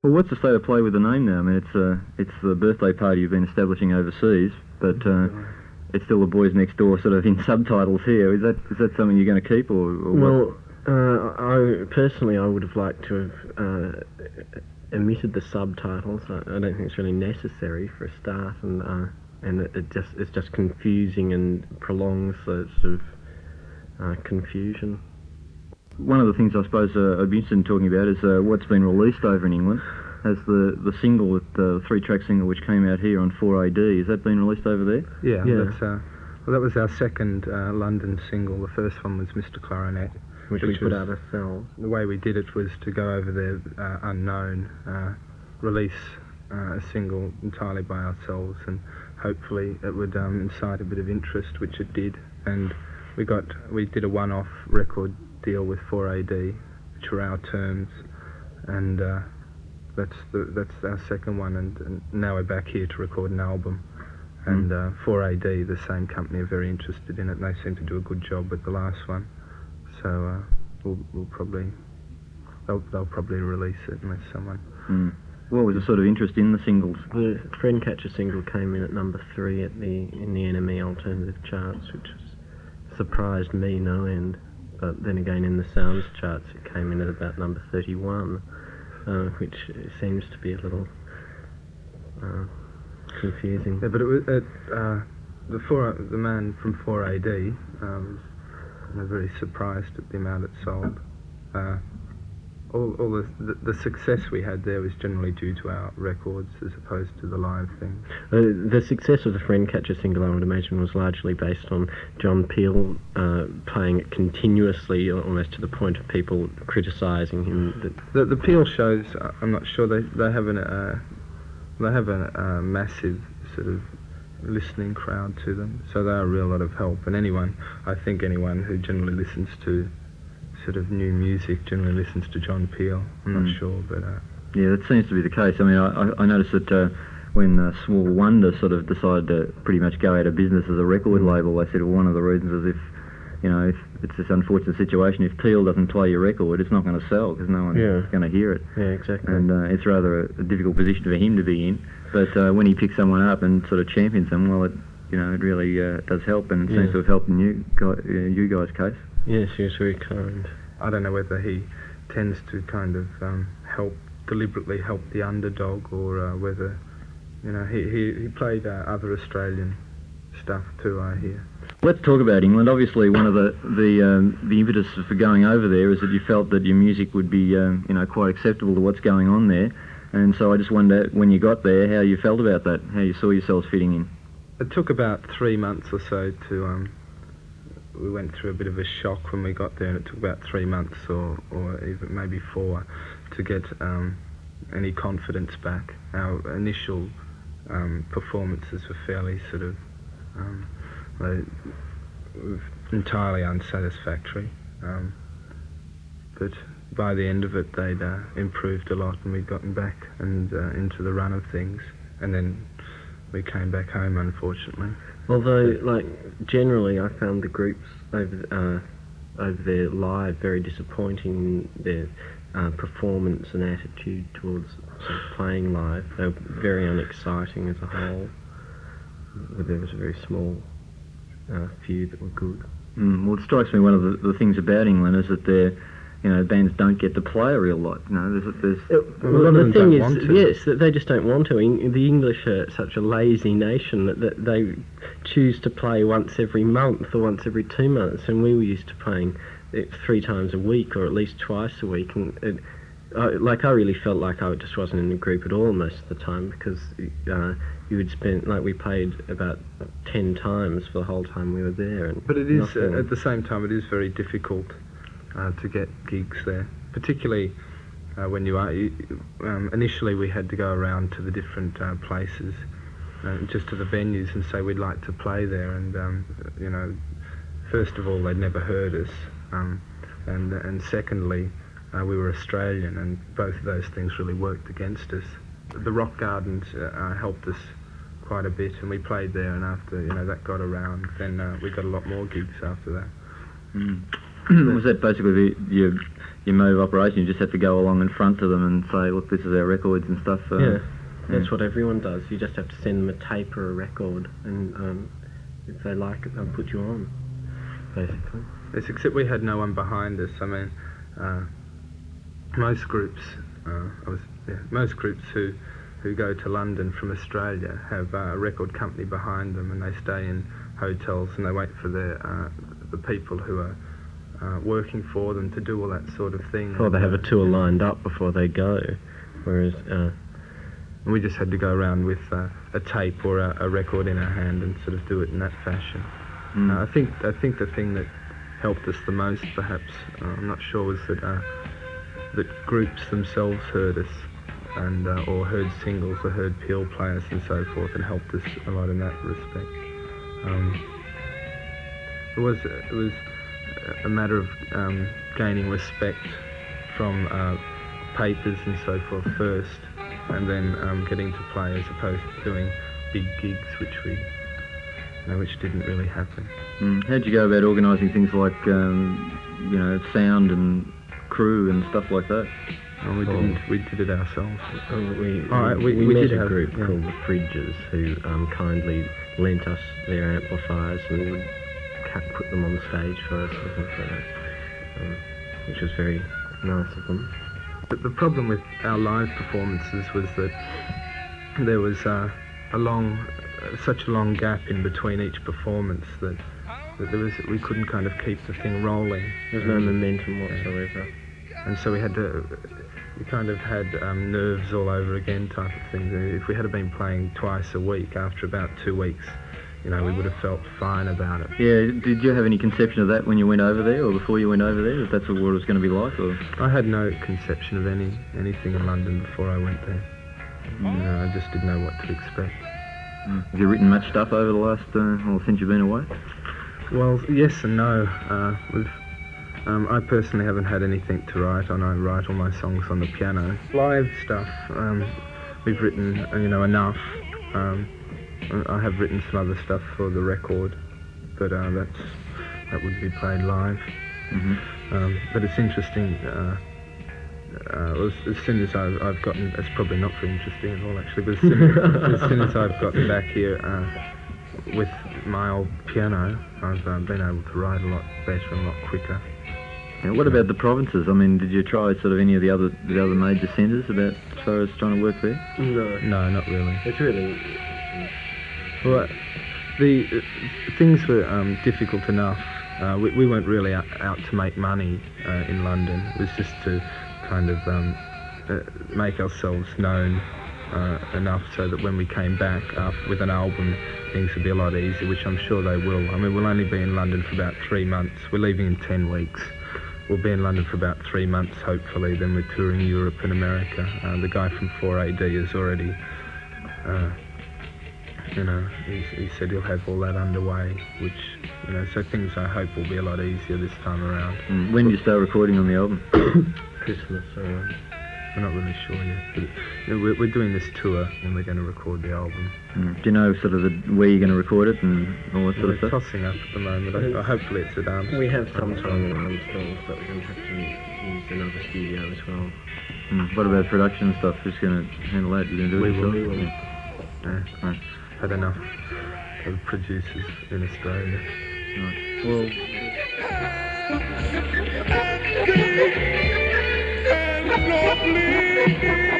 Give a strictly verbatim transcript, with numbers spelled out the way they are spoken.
Well, what's the state of play with the name now? I mean, it's uh, it's the birthday party you've been establishing overseas, but uh, it's still the boys next door, sort of in subtitles here. Is that is that something you're going to keep, or, or well, uh, I personally I would have liked to have uh, omitted the subtitles. I, I don't think it's really necessary for a start, and uh, and it, it just it's just confusing and prolongs the sort of uh, confusion. One of the things I suppose uh, I'd be interested in talking about is uh, what's been released over in England as the, the single, the three-track single which came out here on four A D. Has that been released over there? Yeah, Yeah. That's, uh, well, that was our second uh, London single. The first one was Mister Clarinet, Which, which we put was- out ourselves. The way we did it was to go over there uh, unknown, uh, release uh, a single entirely by ourselves, and hopefully it would um, incite a bit of interest, which it did. And we got we did a one-off record deal with four A D, which were our terms, and uh, that's the, that's our second one. And, and now we're back here to record an album. And uh, four A D, the same company, are very interested in it, and they seem to do a good job with the last one. So uh, we'll, we'll probably they'll, they'll probably release it unless someone. Mm. What was the sort of interest in the singles? The Friendcatcher single came in at number three at the in the N M E alternative charts, which has surprised me no end. But then again, in the Sounds charts, it came in at about number thirty-one, uh, which seems to be a little uh, confusing. Yeah, but it was it, uh, the four the man from four A D. Um, I'm very surprised at the amount it sold. Uh, all all the, the the success we had there was generally due to our records as opposed to the live thing. Uh, the success of the Friendcatcher single, I would imagine, was largely based on John Peel uh, playing it continuously, almost to the point of people criticising him. That The the Peel shows, uh, I'm not sure they they have an uh, they have a uh, massive sort of listening crowd to them, so they are a real lot of help. And anyone, I think anyone who generally listens to sort of new music generally listens to John Peel. I'm Mm. not sure, but uh, Yeah, that seems to be the case. I mean, I, I noticed that uh, when uh, Small Wonder sort of decided to pretty much go out of business as a record label, they said, well, one of the reasons is if, you know, if it's this unfortunate situation, if Peel doesn't play your record, it's not going to sell because no one's Yeah. going to hear it. yeah, exactly. And uh, it's rather a, a difficult position for him to be in. But uh, when he picks someone up and sort of champions them, well, it, you know, it really uh, does help, and it Yeah. seems to have helped in you, guy, uh, you guys' case. Yes, he was very kind. I don't know whether he tends to kind of um, help, deliberately help the underdog, or uh, whether, you know, he, he, he played uh, other Australian stuff too, I hear. Let's talk about England. Obviously, one of the the um, the impetus for going over there is that you felt that your music would be, um, you know, quite acceptable to what's going on there. And so I just wonder, when you got there, how you felt about that, how you saw yourselves fitting in. It took about three months or so to, um, we went through a bit of a shock when we got there, and it took about three months or, or even maybe four to get um, any confidence back. Our initial um, performances were fairly sort of um, they, entirely unsatisfactory, um, but by the end of it they'd uh, improved a lot, and we'd gotten back and uh, into the run of things, and then we came back home, unfortunately. Although, like, generally I found the groups over uh, over there live very disappointing in their uh, performance and attitude towards sort of playing live. They were very unexciting as a whole. There was a very small uh, few that were good. Mm, well, it strikes me one of the, the things about England is that they're, you know, bands don't get to play a real lot. You know, there's, there's Well, a lot of the them thing don't is, want to. yes, that they just don't want to. Eng- The English are such a lazy nation that, that they choose to play once every month or once every two months, and we were used to playing it three times a week or at least twice a week. And it, I, like I really felt like I just wasn't in the group at all most of the time, because uh, you would spend, like, we played about ten times for the whole time we were there. And But it is, uh, nothing- at the same time, it is very difficult uh, to get gigs there, particularly uh, when you are... You, um, initially we had to go around to the different uh, places, uh, just to the venues, and say we'd like to play there, and, um, you know, first of all, they'd never heard us, um, and, and secondly, uh, we were Australian, and both of those things really worked against us. The Rock Gardens uh, uh, helped us quite a bit, and we played there, and after, you know, that got around, then uh, we got a lot more gigs after that. Mm. Was that basically the, your your mode of operation? You just have to go along in front of them and say, look, this is our records and stuff. Uh, yeah, that's yeah. what everyone does. You just have to send them a tape or a record, and um, if they like it, they'll put you on, basically. Yes, except we had no one behind us. I mean, uh, most groups, uh, I was, yeah, most groups who who go to London from Australia have uh, a record company behind them, and they stay in hotels and they wait for their uh, the people who are uh, working for them to do all that sort of thing. Or they have a tour lined up before they go, whereas uh, and we just had to go around with uh, a tape or a, a record in our hand and sort of do it in that fashion. Mm. Uh, I think I think the thing that helped us the most, perhaps, uh, I'm not sure, was that uh, that groups themselves heard us, and uh, or heard singles, or heard Peel players and so forth, and helped us a lot in that respect. Um, it was it was a matter of um, gaining respect from uh, papers and so forth first, and then um, getting to play, as opposed to doing big gigs, which we, you know, which didn't really happen. Mm. How'd you go about organising things like, um, you know, sound and crew and stuff like that? Oh, we didn't. We did it ourselves. Oh, we, oh, we, we, we met did a have, group yeah. called the Fridges, who um, kindly lent us their amplifiers and would ca- put them on the stage for us, and things like that, um, which was very nice of them. But the problem with our live performances was that there was uh, a long, uh, such a long gap in between each performance that, that there was we couldn't kind of keep the thing rolling. There was no momentum whatsoever. And so we had to, we kind of had um, nerves all over again type of thing. If we had been playing twice a week, after about two weeks, you know, we would have felt fine about it. Yeah, did you have any conception of that when you went over there, or before you went over there, if that's what it was going to be like? Or? I had no conception of any anything in London before I went there. Mm. You know, I just didn't know what to expect. Mm. Have you written much stuff over the last, uh, well, since you've been away? Well, yes and no. Uh, we've Um, I personally haven't had anything to write on. I write all my songs on the piano. Live stuff, um, we've written, you know, enough. Um, I have written some other stuff for the record, but uh, that's that would be played live. Mm-hmm. Um, but it's interesting. Uh, uh, as, as soon as I've, I've gotten, it's probably not very interesting at all, actually. But as soon, as, soon as I've gotten back here uh, with my old piano, I've uh, been able to write a lot better and a lot quicker. Yeah, what about the provinces? I mean, did you try sort of any of the other the other major centres about as far as trying to work there? No, no, not really. It's really well, the uh, things were um, difficult enough. Uh, we, we weren't really out, out to make money uh, in London. It was just to kind of um, uh, make ourselves known uh, enough so that when we came back after, with an album, things would be a lot easier, which I'm sure they will. I mean, we'll only be in London for about three months. We're leaving in ten weeks. We'll be in London for about three months, hopefully. Then we're touring Europe and America. Uh, the guy from four A D has already, uh, you know, he's, he said he'll have all that underway, which, you know, so things I hope will be a lot easier this time around. Mm. When do you start recording on the album? Christmas, or we're not really sure yet. But, you know, we're, we're doing this tour and we're going to record the album. Mm. Do you know sort of the, where you're going to record it and all that sort we're of stuff? Tossing up at the moment. I, I, hopefully it's at Armstrong. We have some time in Armstrong, but we're going to have to use another studio as well. Mm. What about production and stuff? Who's going to handle that? You're going to do it we yourself? will. We will. Yeah. Right. Had enough of producers in Australia. Right. Well. And not leave.